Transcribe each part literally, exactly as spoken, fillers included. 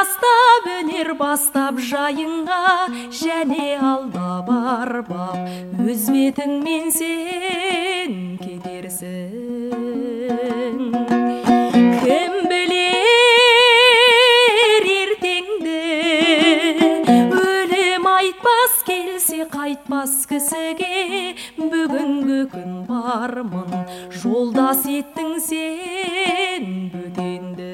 тастап өнер бастап жайынға, және алда барбап өз бетіңмен сен кетерсің. Кім білер ертеңді, өлім айтпас келсе қайтпас кісіге. Бүгінгі күн бармын, жолдас еттің сен бөтенді.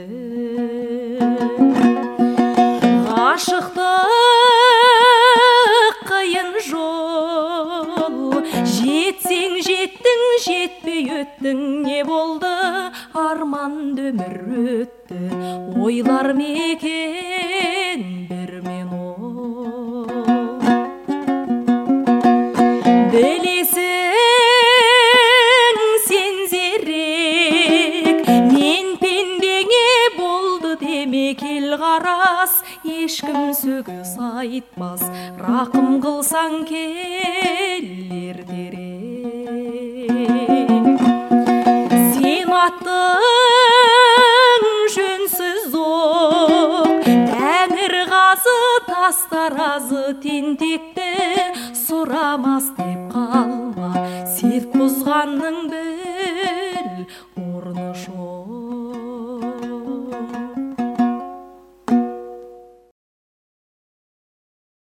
Ғашықтық қиын жол, жетсең жеттің, жетпей өттің, не болды? Арманды өмір өтті, ойлар мекен бір мен ол. Білесің сен зерек, мен пендеңе болды демек ел қарас. Ешкім сөгіс айтпас, рақым қылсаң келер ертерек. Сен аттың жөнсіз оқ, тәңір қазы тастаразы тентекті. Сұрамас деп қалма, серт бұзғанның біл